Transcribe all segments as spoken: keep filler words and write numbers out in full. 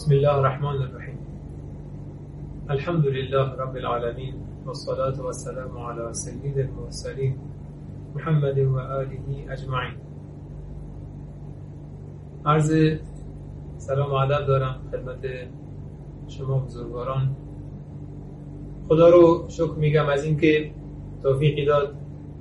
بسم الله الرحمن الرحیم. الحمد لله رب العالمین والصلاة والسلام علی سید المرسلین محمد و آله اجمعین. عرض سلام و ادب دارم خدمت شما بزرگواران. خدا رو شکر میگم از اینکه توفیقی داد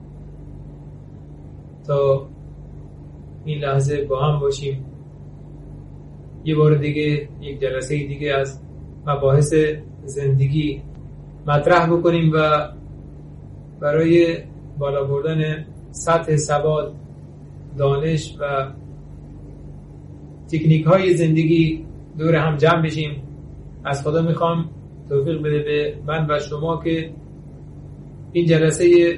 تا این لحظه با هم باشیم، یه بار دیگه یک جلسه دیگه از مباحث زندگی مطرح بکنیم و برای بالا بردن سطح سواد، دانش و تکنیک های زندگی دور هم جمع بشیم. از خدا میخوام توفیق بده به من و شما که این جلسه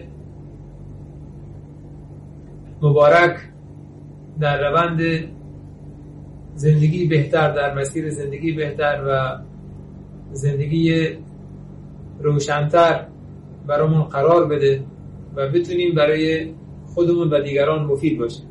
مبارک در روند زندگی بهتر، در مسیر زندگی بهتر و زندگی روشن‌تر برامون قرار بده و بتونیم برای خودمون و دیگران مفید باشیم.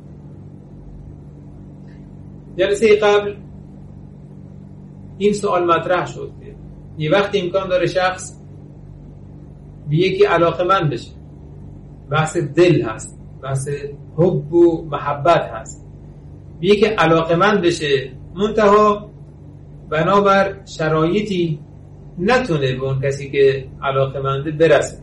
جلسه قبل این سوال مطرح شد که یه وقت امکان داره شخص به یکی علاقه‌مند بشه. بحث دل هست، بحث حب و محبت هست. به یکی علاقه‌مند بشه، منتها بنابر شرایطی نتونه به اون کسی که علاقه‌منده برسه.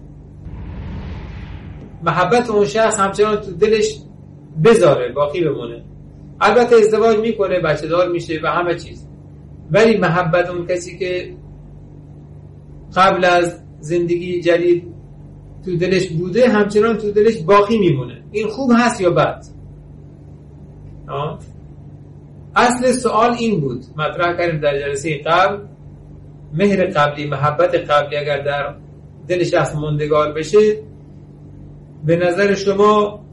محبت اون شخص همچنان تو دلش بذاره، باقی بمونه. البته ازدواج میکنه، بچه دار میشه و همه چیز، ولی محبت اون کسی که قبل از زندگی جدید تو دلش بوده همچنان تو دلش باقی میمونه. این خوب هست یا بد؟ آه. اصل سوال این بود، مطرح کردیم در جلسه قبل، مهر قبلی، محبت قبلی اگر در دل شخص ماندگار بشه، به نظر شما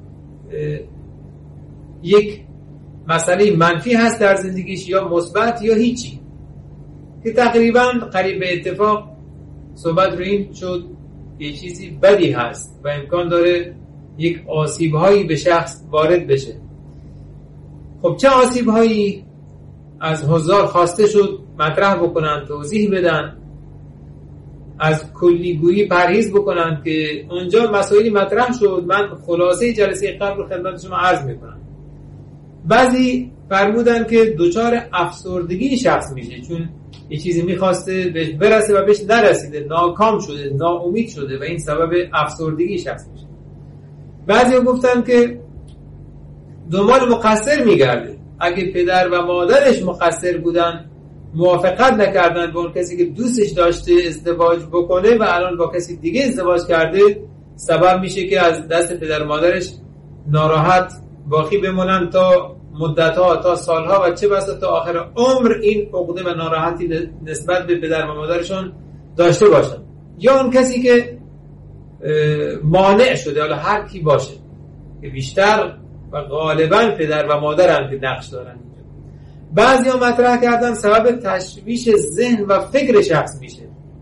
یک مسئله منفی هست در زندگیش یا مثبت یا هیچی؟ که تقریبا قریب به اتفاق صحبت رو این شد یه چیزی بدی هست و امکان داره یک آسیب هایی به شخص وارد بشه. خب چه آسیب هایی از حضار خواسته شد مطرح بکنن، توضیح بدن، از کلیگویی پرهیز بکنن که اونجا مسائلی مطرح شد. من خلاصه جلسه قبل رو خدمت شما عرض میکنم. بعضی فرمودن که دچار افسردگی شخص میشه چون یه چیزی میخواسته بهش برسه و بهش نرسیده، ناکام شده، ناامید شده و این سبب افسردگی شخص میشه. بعضی گفتن که دنبال مقصر میگرده. اگه پدر و مادرش مقصر بودن، موافقت نکردن با اون کسی که دوستش داشته ازدواج بکنه و الان با کسی دیگه ازدواج کرده، سبب میشه که از دست پدر و مادرش ناراحت باقی بمونن تا مدتها، تا سالها و چه بسا تا آخر عمر این عقده و ناراحتی نسبت به پدر و مادرشون داشته باشن. یا اون کسی که مانع شده، حالا هر کی باشه، که بیشتر و غالبا پدر و مادر هم که نقش دارن. بعضی ها مطرح کردن سبب تشویش ذهن و فکر شخص میشه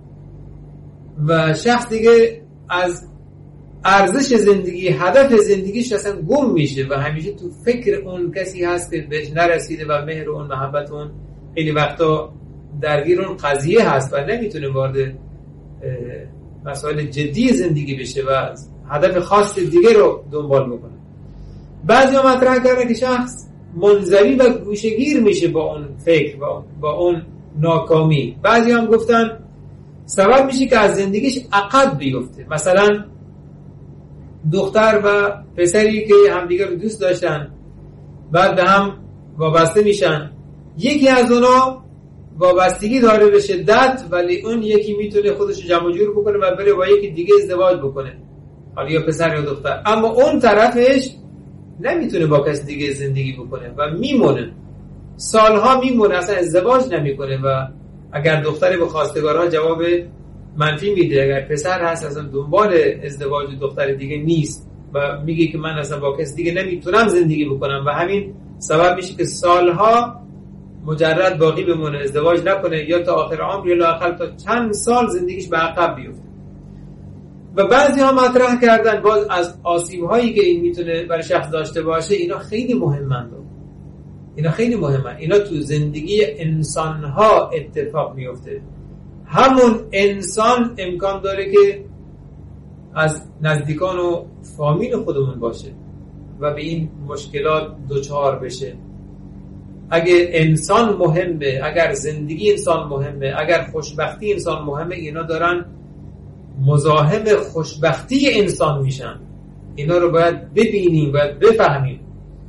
و شخص دیگه از ارزش زندگی، هدف زندگیش اصلا گم میشه و همیشه تو فکر اون کسی هست که بهش نرسیده و مهر اون، محبت اون خیلی وقتا درگیر اون قضیه هست و نمیتونه وارد مسائل جدی زندگی بشه و هدف خاص دیگه رو دنبال بکنه. بعضی ها مطرح کردن که شخص منزوی و گوشه‌گیر میشه با اون فکر و با اون ناکامی. بعضی هم گفتن سبب میشه که از زندگیش عقب بیفته. مثلا دختر و پسری که همدیگر رو دوست داشتن، بعد به هم وابسته میشن، یکی از اونا وابستگی داره به شدت، ولی اون یکی میتونه خودش رو جمع جور بکنه و بره با یکی دیگه ازدواج بکنه، حالا یا پسر یا دختر، اما اون طرفش نمیتونه با کسی دیگه زندگی بکنه و میمونه، سالها میمونه، اصلا ازدواج نمیکنه و اگر دختری به خواستگارها جواب منفی میده، اگر پسر هست اصلا دنبال ازدواج دختر دیگه نیست و میگه که من اصلا با کسی دیگه نمیتونم زندگی بکنم و همین سبب میشه که سالها مجرد باقی بمونه، ازدواج نکنه یا تا آخر عمر یا لااقل تا چند سال زندگیش به عقب بیفته. و بعضی ها مطرح کردن باز از آسیب هایی که این میتونه برای شخص داشته باشه، اینا خیلی مهمند. اینا خیلی مهمه. اینا تو زندگی انسان‌ها اتفاق میفته. همون انسان امکان داره که از نزدیکان و فامیل خودمون باشه و به این مشکلات دوچار بشه. اگه انسان مهمه، اگر زندگی انسان مهمه، اگر خوشبختی انسان مهمه، اینا دارن مزاحم خوشبختی انسان میشن. اینا رو باید ببینیم، باید بفهمیم.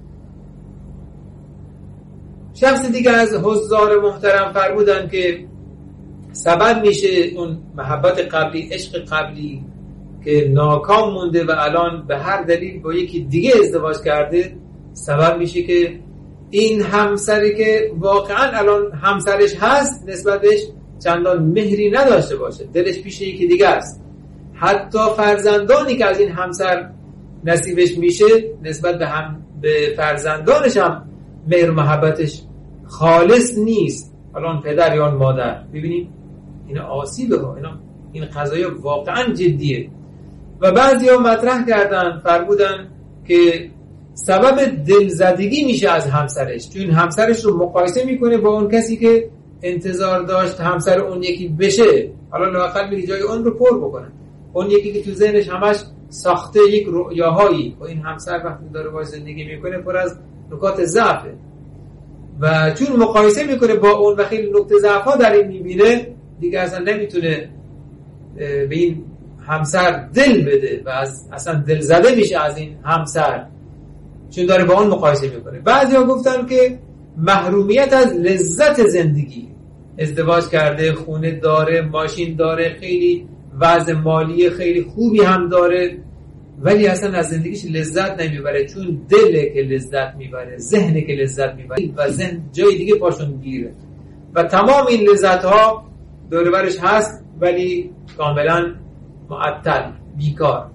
شخص دیگه از حضار محترم فرمودن که سبب میشه اون محبت قبلی، عشق قبلی که ناکام مونده و الان به هر دلیل با یکی دیگه ازدواج کرده، سبب میشه که این همسری که واقعا الان همسرش هست نسبت بهش چندان مهری نداشته باشه، دلش پیش یکی دیگه است. حتی فرزندانی که از این همسر نصیبش میشه نسبت به هم به فرزندانش هم مهر و محبتش خالص نیست. الان پدر یا مادر، ببینید اینا آسیبه ها، اینا این قضایا واقعا جدیه. و بعضیا مطرح کردن فرمودن که سبب دلزدگی میشه از همسرش، چون همسرش رو مقایسه میکنه با اون کسی که انتظار داشت همسر اون یکی بشه. حالا لااقل میگه جای اون رو پر بکنن. اون یکی که تو ذهنش همش ساخته یک رؤیاهایی و این همسر وقتی داره باهاش زندگی میکنه پر از نکات ضعفه و چون مقایسه میکنه با اون و خیلی نکته ضعف‌ها در این میبینه، دیگه اصلا نمیتونه به این همسر دل بده و از اصلا دل زده میشه از این همسر، چون داره با اون مقایسه میکنه. بعضیا گفتن که محرومیت از لذت زندگی، ازدواج کرده، خونه داره، ماشین داره، خیلی وضع مالی خیلی خوبی هم داره، ولی اصلا از زندگیش لذت نمیبره، چون دله که لذت میبره، ذهنه که لذت میبره و ذهن جای دیگه پاشون گیره و تمام این لذت ها دور برش هست ولی کاملا معطل، بیکار.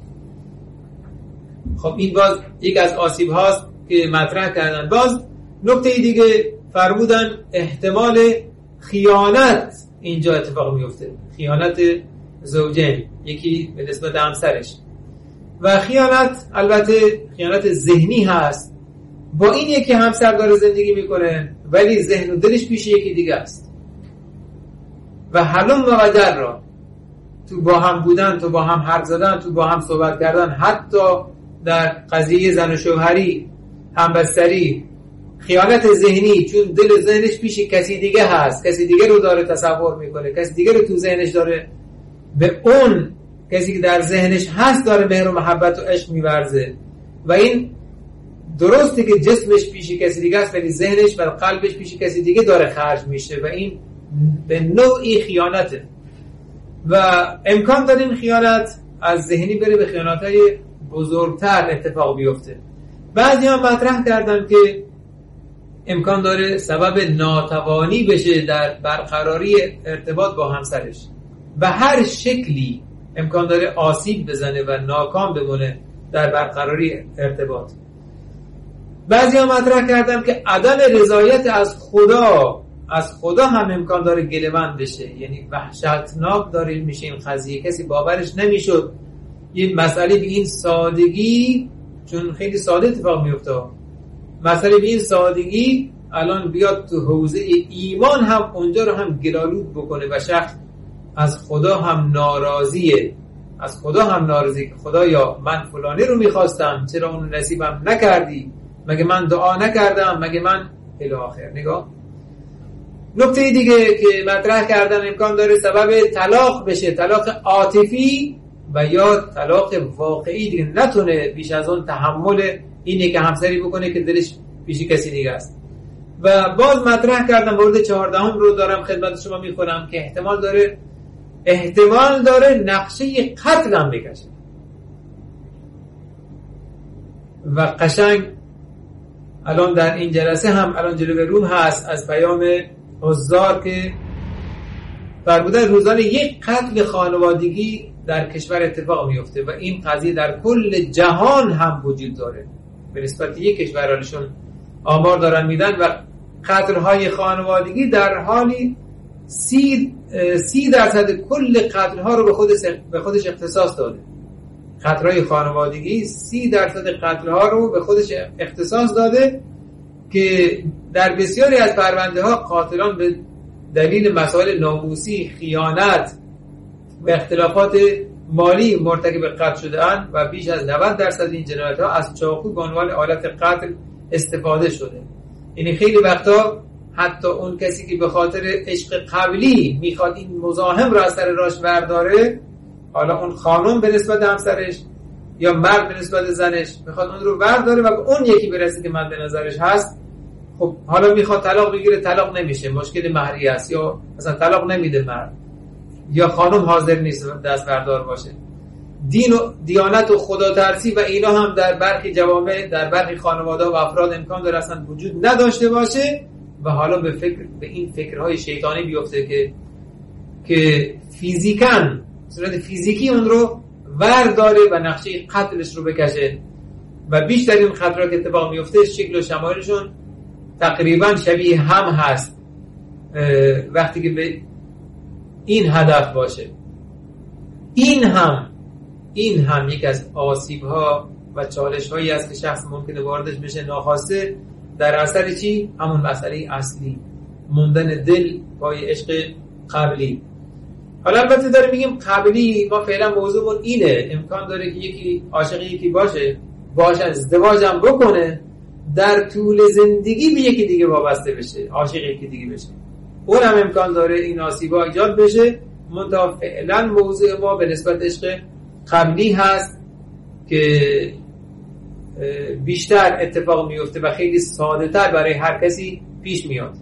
خب این باز یک از آسیب هاست که مطرح کردن. باز نکته دیگه فرمودن احتمال خیانت اینجا اتفاق میفته، خیانت زوجین، یکی به نسبت همسرش. و خیانت البته خیانت ذهنی هست، با این یکی همسر داره زندگی میکنه ولی ذهن و دلش پیش یکی دیگه است و حلم و جرا، تو با هم بودن، تو با هم حرف زدن، تو با هم صحبت کردن، حتی در قضیه زن و شوهری، همبستری، خیانت ذهنی، چون دل ذهنش پیش کسی دیگه هست، کسی دیگه رو داره تصور میکنه، کسی دیگه رو تو ذهنش داره، به اون کسی که در ذهنش هست داره مهر و محبت و عشق میورزه و این درسته که جسمش پیش کسی دیگه است ولی ذهنش و قلبش پیش کسی دیگه داره خرج میشه و این به نوعی خیانته و امکان داره این خیانت از ذهنی بره به خیانت‌های بزرگتر اتفاق بیفته. بعضی ها مطرح کردن که امکان داره سبب ناتوانی بشه در برقراری ارتباط با همسرش و هر شکلی امکان داره آسیب بزنه و ناکام بمونه در برقراری ارتباط. بعضی ها مطرح کردن که عدم رضایت از خدا از خدا هم امکان داره گله‌مند بشه، یعنی وحشتناک داره میشه این قضیه، کسی باورش نمیشد این مسئله به این سادگی، چون خیلی ساده اتفاق میفته، مسئله به این سادگی الان بیاد تو حوزه ایمان هم اونجا رو هم گلالود بکنه و شخص از خدا هم ناراضیه، از خدا هم ناراضی که خدایا من فلانی رو میخواستم چرا اون نصیبم نکردی، مگه من دعا نکردم، مگه من الی آخر. نگاه نکته دیگه که مطرح کردن امکان داره سبب طلاق بشه، طلاق عاطفی و یا طلاق واقعی، دیگه نتونه بیش از اون تحمل اینه که همسری بکنه که دلش پیش کسی دیگه است. و باز مطرح کردم مورد چهاردهم رو دارم خدمت شما میکنم که احتمال داره احتمال داره نقشه قتل هم بکشه و قشنگ الان در این جلسه هم الان جلوی روم هست از پیام حضار که فرمودن روزانه یک قتل خانوادگی در کشور اتفاق میفته و این قضیه در کل جهان هم وجود داره، به نسبت یک کشورانشون آمار دارن میدن و قتل‌های خانوادگی در حالی سی, سی درصد کل قتل‌ها رو به خودش به خودش اختصاص داده. قتل‌های خانوادگی سی درصد قتل‌ها رو به خودش اختصاص داده که در بسیاری از پرونده ها قاتلان به دلیل مسائل ناموسی، خیانت و اختلافات مالی مرتکب قتل شده اند و بیش از نود درصد این جنایت ها از چاقو به عنوان آلت قتل استفاده شده. یعنی خیلی وقتا حتی اون کسی که به خاطر عشق قبلی میخواد این مزاحم را از سر راش برداره، حالا اون خانم به نسبت همسرش یا مرد به نسبت زنش میخواد اون رو برداره و به اون یکی برسه که مد نظرش هست، خب حالا میخواد طلاق بگیره، طلاق نمیشه، مشکل مهری است، یا مثلا طلاق نمیده مرد، یا خانم حاضر نیست دست بردار باشه. دین و دیانت و خدا ترسی و اینا هم در برخی جوامع، در برخی خانواده و افراد امکان داره اصلا وجود نداشته باشه و حالا به فکر به این فکرهای شیطانی بیفته که که فیزیکاً صورت فیزیکی اون رو ورداره و نقشه قتلش رو بکشه و بیشترین خطرات که اتفاق میفته شکل و شمایلشون تقریبا شبیه هم هست وقتی که به این هدف باشه. این هم این هم یک از آسیب‌ها و چالش‌هایی است که شخص ممکنه واردش بشه ناخواسته، در اثر چی؟ همون مسئله اصلی، موندن دل پای عشق قبلی. حالا البته داره میگیم قبلی، ما فعلا موضوعمون اینه، امکان داره که یکی عاشق یکی باشه، باشه ازدواج هم بکنه، در طول زندگی به یکی دیگه وابسته بشه، عاشق یکی دیگه بشه، اون هم امکان داره این آسیب‌ها ایجاد بشه. منتها فعلا موضوع ما به نسبت عشق قبلی هست که بیشتر اتفاق میفته و خیلی ساده تر برای هر کسی پیش میاد.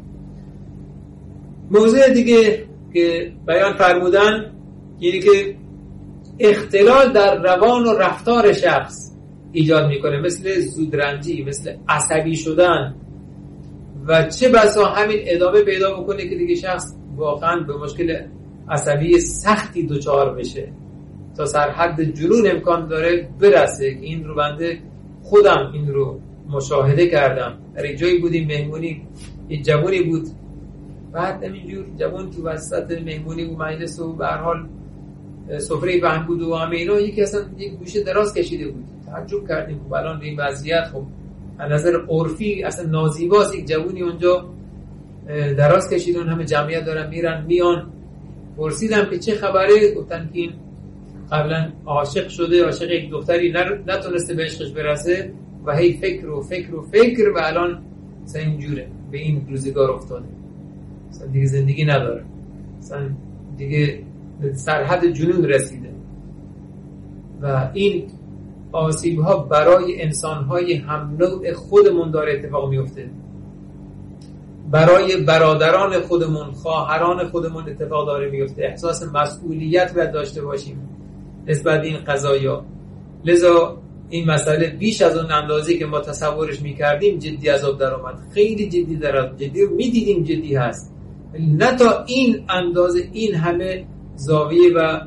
موضوع دیگه که بیان فرمودن یعنی که اختلال در روان و رفتار شخص ایجاد میکنه، مثل زودرنجی، مثل عصبی شدن و چه بسا همین ادامه پیدا بکنه که دیگه شخص واقعا به مشکل عصبی سختی دچار بشه تا سرحد جنون امکان داره برسه. که این رو بنده خودم این رو مشاهده کردم. در یک جایی بودیم مهمونی، یک جوانی بود، بعد همینجور جوان تو وسط مهمونی و مجلس و به هر حال سفره بهم بود و همه اینا، یکی اصلا یک گوشه دراز کشیده بود. تعجب کردیم خب الان این وضعیت خب از نظر عرفی اصلا نازیباست، یک جوانی اونجا دراز کشیده، اون همه جمعیت دارن میرن میان. پرسیدم که چه خبره، گفتن که این قبلا عاشق شده، عاشق یک دختری نتونسته به عشقش برسه و هی فکر و فکر و فکر و الان مثلا اینجوره، به این روزگار افتاده، مثلا دیگه زندگی نداره، مثلا دیگه سرحد جنون رسیده. و این آسیب ها برای انسان های هم نوع خودمون داره اتفاق میفته، برای برادران خودمون، خواهران خودمون اتفاق داره میفته. احساس مسئولیت باید داشته باشیم نسبت این قضایا. لذا این مسئله بیش از اون اندازی که ما تصورش میکردیم جدی از آب در اومد، خیلی جدی در جدی رو میدیدیم جدی هست، نه تا این اندازه این همه زاویه و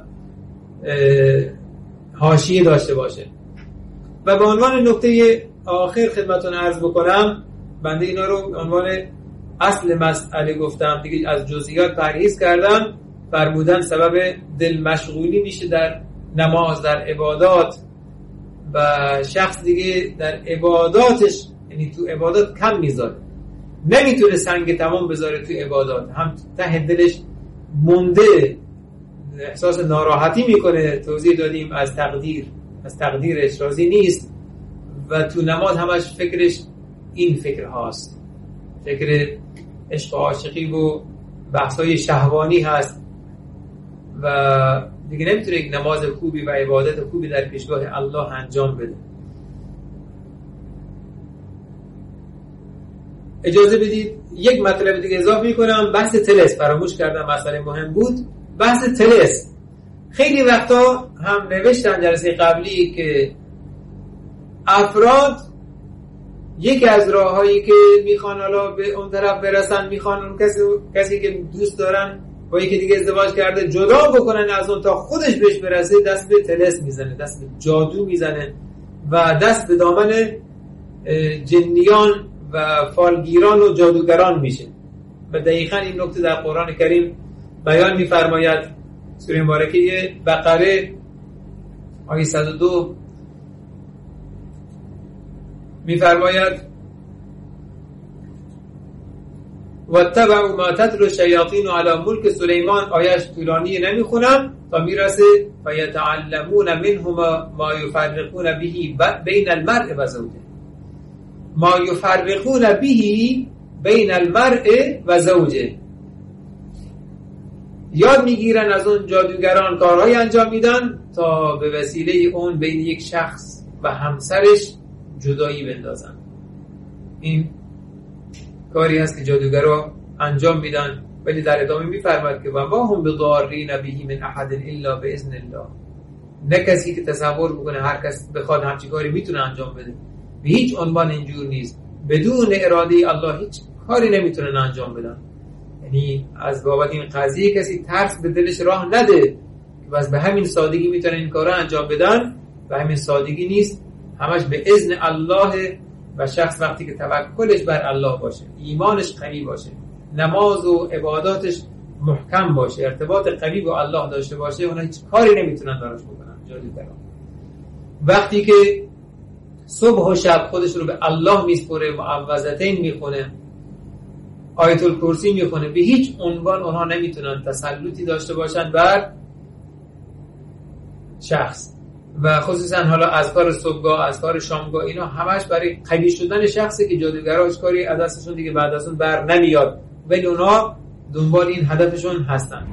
حاشیه داشته باشه. و به عنوان نکته آخر خدمتتون عرض بکنم، بنده اینا رو به عنوان اصل مسئله گفتم دیگه، از جزئیات پرهیز کردم. فرمودن سبب دل مشغولی میشه در نماز، در عبادات، و شخص دیگه در عباداتش، یعنی تو عبادات کم میذاره، نمیتونه سنگ تمام بذاره تو عبادات، هم ته دلش مونده، احساس ناراحتی میکنه، توضیح دادیم از تقدیر، از تقدیرش راضی نیست و تو نماز همش فکرش این فکر هاست، فکر عشق و عاشقی و بحثای شهوانی هست و دیگه نمیتونه یک نماز خوبی و عبادت خوبی در پیشگاه الله انجام بده. اجازه بدید یک مطلب دیگه اضافه میکنم، بحث طلسم. فراموش کردم، مسئله مهم بود، بحث طلسم. خیلی وقتا هم نوشتن جلسه قبلی که افراد یکی از راههایی که میخوان حالا به اون طرف برسن، میخوان اون کسی کسی که دوست دارن با یکی دیگه ازدواج کرده جدا بکنن از اون تا خودش بهش برسه، دست به طلسم میزنه، دست به جادو میزنه و دست به دامن جنیان و فالگیران و جادوگران میشه. و دقیقاً این نکته در قرآن کریم بیان میفرماید. سوره مبارکه بقره آیه صد و دو میفرماید واتبعوا ما تتلو الشیاطین علی ملک سلیمان. آیش طولانی نمیخونم تا میرسه فیتعلمون منهما ما یفرقون به بین المرء و زوجه. ما یفرقون به بین المرء و زوجه، یاد میگیرن از اون جادوگران کارهای انجام میدن تا به وسیله اون بین یک شخص و همسرش جدایی بندازن. این کاری هست که جادوگرها انجام میدن، ولی در ادامه میفرماد که و ما هم بضارین به من احد الا باذن الله. نه کسی که تصور بکنه هر کس بخواد همچین کاری میتونه انجام بده، به هیچ عنوان اینجور نیست. بدون اراده الله هیچ کاری نمیتونن انجام بدن. یعنی از بابت این قضیه کسی ترس به دلش راه نده که بس به همین سادگی میتونن این کارا انجام بدن. به همین سادگی نیست، همش به اذن الله. و شخص وقتی که توکلش بر الله باشه، ایمانش قوی باشه، نماز و عباداتش محکم باشه، ارتباط قوی با الله داشته باشه، اونا هیچ کاری نمیتونن براش بکنن. جالب. وقتی که صبح و شب خودش رو به الله میسپره، معوذتین میخونه، آیت الکرسی میخونه، به هیچ عنوان اونها نمیتونن تسلطی داشته باشن بر شخص. و خصوصا حالا اذکار صبحگاه، اذکار شامگاه، اینا همش برای قوی شدن شخصی که جادوگرها هیچ کاری از دستشون دیگه بعد از اون بر نمیاد، ولی اونها دنبال این هدفشون هستن.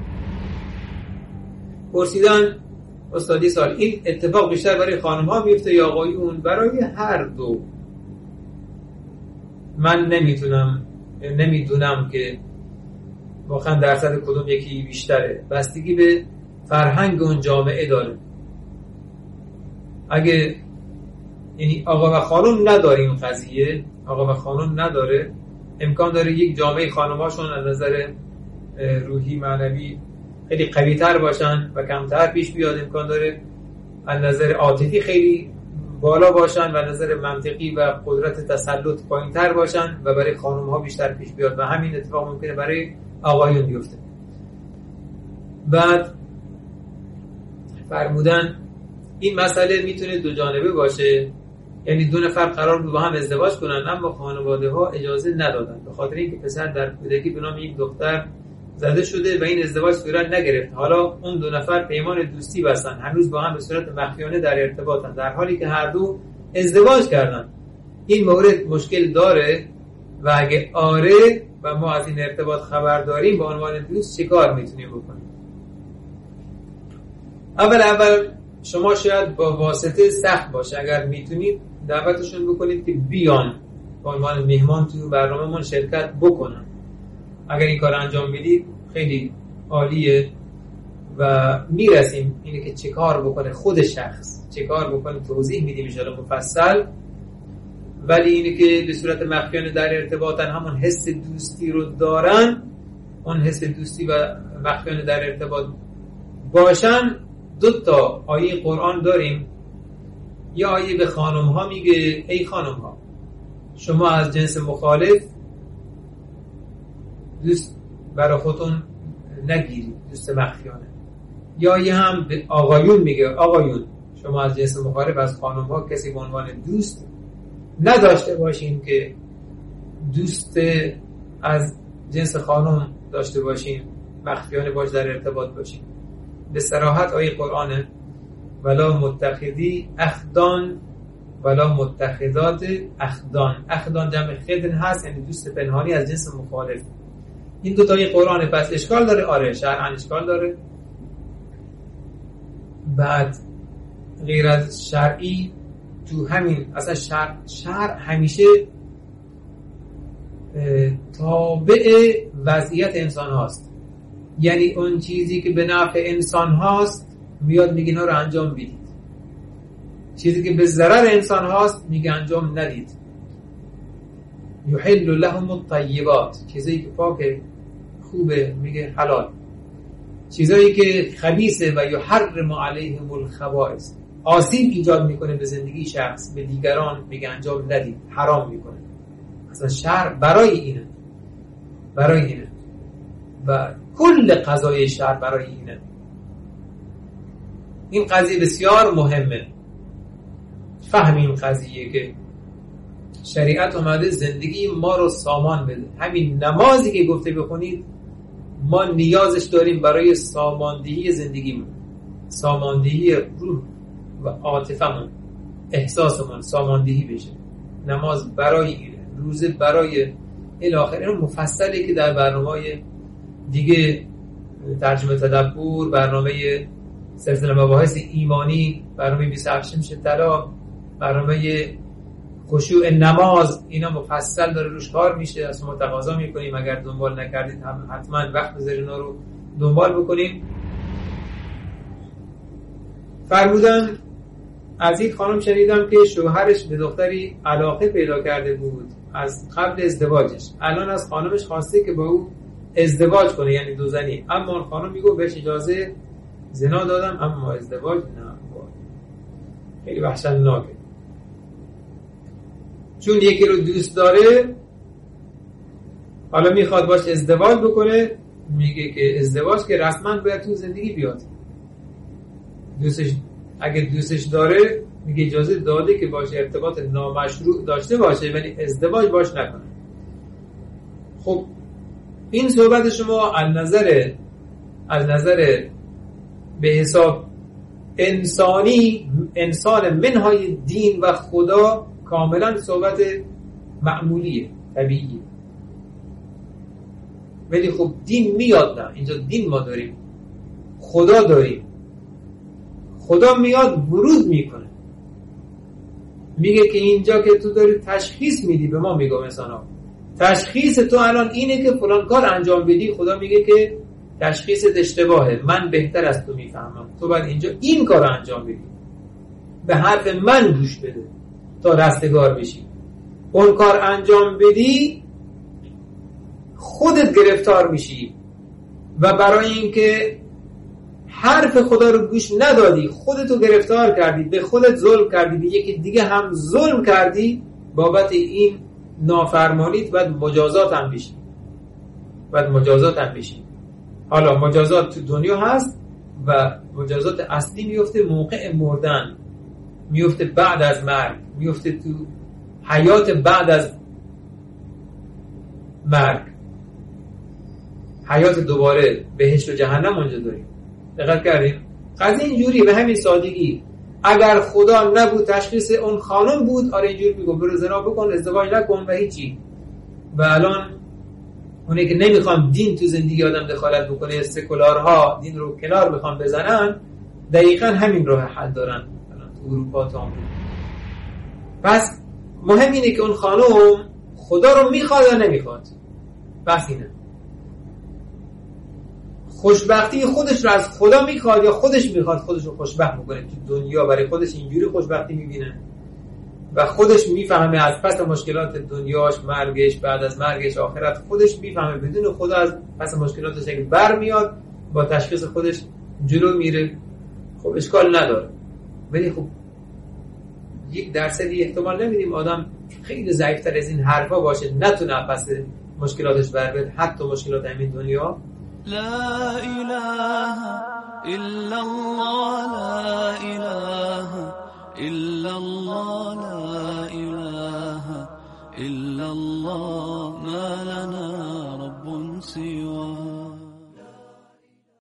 پرسیدن استادی سال این اتفاق بیشتر برای خانم ها میفته یا آقایون؟ برای هر دو. من نمیتونم نمیدونم که واقعا درصد کدوم یکی بیشتره، بستگی به فرهنگ اون جامعه داره. اگه یعنی آقا و خانم نداریم قضیه، آقا و خانم نداره، امکان داره یک جامعه خانم‌هاشون از نظر روحی معنوی خیلی قوی تر باشن و کمتر پیش بیاد، امکان داره از نظر عاطفی خیلی بالا باشن و از نظر منطقی و قدرت تسلط پایین تر باشن و برای خانم‌ها بیشتر پیش بیاد و همین اتفاق ممکنه برای آقایون بیفته. بعد فرمودن این مسئله میتونه دو جانبه باشه، یعنی دو نفر قرار بود با هم ازدواج کنن اما خانواده ها اجازه ندادن، به خاطر اینکه پسر در کودکی به نام یک دختر زده شده و این ازدواج صورت نگرفت. حالا اون دو نفر پیمان دوستی بستن، هنوز با هم به صورت مخفیانه در ارتباطن، در حالی که هر دو ازدواج کردن. این مورد مشکل داره و اگه آره و ما از این ارتباط خبر داریم، به عنوان دوست چه کار میتونیم بکنیم؟ اول اول شما شاید با واسطه سخت باشه، اگر میتونید دعوتشون بکنید که بیان به عنوان مهمان تو برنامه‌مون شرکت بکنن. اگر این کار انجام بدید خیلی عالیه و میرسیم اینه که چه کار بکنه خود شخص، چه کار بکنه توضیح میدیم ان شاءالله مفصل. ولی اینه که به صورت مخفیانه در ارتباطن، همون حس دوستی رو دارن، اون حس دوستی و مخفیانه در ارتباط باشن. دو تا آیه قرآن داریم. یه آیه به خانم ها میگه ای خانم ها شما از جنس مخالف دوست برای خودتون نگیرید، دوست مخفیانه. یا یه هم به آقایون میگه آقایون شما از جنس مخالف از خانم ها کسی به عنوان دوست نداشته باشین که دوست از جنس خانم داشته باشین، مخفیانه باش در ارتباط باشین. به صراحت آیه قرآنه ولا متخذی اخدان ولا متخذات اخدان. اخدان جمع خدن هست، یعنی دوست پنهانی از جنس مخالف. این دو تا آیه قرآنه. پس اشکال داره؟ آره شرعاً اشکال داره. بعد غیر از شرعی تو همین اصلا شرع, شرع همیشه تابع وضعیت انسان هاست. یعنی اون چیزی که به نفع انسان هاست میاد میگه اینا رو انجام بدید، چیزی که به ضرر انسان هاست میگه انجام ندید. یحل لهم الطیبات، چیزایی که پاکه خوبه میگه حلال، چیزایی که خبیثه و یحرم علیهم الخبائث، آسیب ایجاد میکنه به زندگی شخص به دیگران میگه انجام ندید، حرام میکنه. اصلا شرع برای اینه، برای اینه و کل قضای شرع برای اینه. این قضیه بسیار مهمه، فهم این قضیه که شریعت اومده زندگی ما رو سامان بده. همین نمازی که گفته بخونید ما نیازش داریم برای ساماندهی زندگیمون، ساماندهی روح و عاطفمون، احساسمون ساماندهی بشه. نماز برای اینه، روزه برای الاخر. این مفصله که در برنامه‌های دیگه ترجمه تدبر، برنامه سلسله مباحث ایمانی، برنامه بیست و هفت شمس طلا، برنامه خشوع نماز، اینا مفصل داره روش کار میشه. از شما تقاضا میکنیم اگر دنبال نکردید حتما وقت بذارید اینا رو دنبال بکنیم. فرمودن از این خانم شنیدم که شوهرش به دختری علاقه پیدا کرده بود از قبل ازدواجش، الان از خانمش خواسته که با او ازدواج کنه، یعنی دو زنی. اما اون خانم میگه بهش اجازه زنا دادم اما ازدواج نه. خیلی وحشتناکه، چون یکی رو دوست داره حالا میخواد باش ازدواج بکنه. میگه که ازدواج که رسما باید تو زندگی بیاد. دوستش اگه دوستش داره میگه اجازه داده که باش ارتباط نامشروع داشته باشه ولی ازدواج باش نکنه. خب این صحبت شما از نظر از نظر به حساب انسانی، انسان منهای دین و خدا، کاملا صحبت معمولیه، طبیعیه. ولی خب دین میاد، نه اینجا دین ما داریم، خدا داریم. خدا میاد ورود میکنه، میگه که اینجا که تو داری تشخیص میدی، به ما میگم انسانا تشخیص تو الان اینه که فلان کار انجام بدی. خدا میگه که تشخیصت اشتباهه، من بهتر از تو میفهمم، تو باید اینجا این کار انجام بدی، به حرف من گوش بده تا رستگار بشی. اون کار انجام بدی خودت گرفتار میشی، و برای اینکه حرف خدا رو گوش ندادی، خودتو گرفتار کردی، به خودت ظلم کردی، به یکی دیگه هم ظلم کردی، بابت این نافرمانیت باید مجازات هم بشی، باید مجازات هم بشی. حالا مجازات تو دنیا هست و مجازات اصلی میفته موقع مردن، میفته بعد از مرگ، میفته تو حیات بعد از مرگ، حیات دوباره، بهشت و جهنم اونجا داریم. دقت کردیم؟ قضیه اینجوری به همین سادگی. اگر خدا نبود تشخیص اون خانم بود، آره اینجوری میگم برو زنا بکن، ازدواج نکن و هیچی. و الان اونایی که نمیخوان دین تو زندگی آدم دخالت بکنه، سکولارها دین رو کنار بخوان بزنن، دقیقاً همین راه حل دارن الان تو اروپا تا آمریکا. پس مهم اینه که اون خانم خدا رو میخواد یا نمیخواد. بس اینه. خوشبختی خودش رو از خدا میخواد یا خودش میخواد خودش رو خوشبخت بکنه تو دنیا، برای خودش اینجوری خوشبختی میبینه و خودش میفهمه از پس مشکلات دنیاش، مرگش، بعد از مرگش، آخرت، خودش میفهمه بدون خدا از پس مشکلاتش اگه برمیاد با تشخیص خودش جلو میره. خب اشکال نداره. ولی خب یک درصدی احتمال نمیدیم آدم خیلی ضعیفتر از این حرفا باشه، نتونه پس مشکلاتش بر بیاد، حتی مشکلات همین دنیا. لا إله إلا الله لا إله إلا الله لا إله إلا الله ما لنا رب سواه.